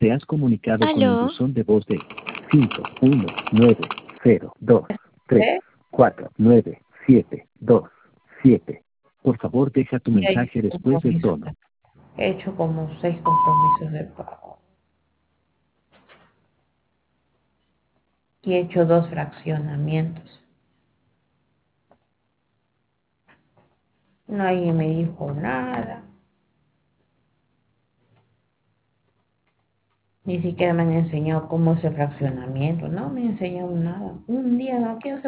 Te has comunicado con el Aló, buzón de voz de 51902 3 ¿Eh? 4 9 7 2 7. Por favor, deja tu Y hay mensaje después del compromisos. tono. He hecho como 6 compromisos de pago. Y he hecho 2 fraccionamientos. Nadie me dijo nada. Ni siquiera me han enseñado cómo es el fraccionamiento. No me han enseñado nada. Un día no quiero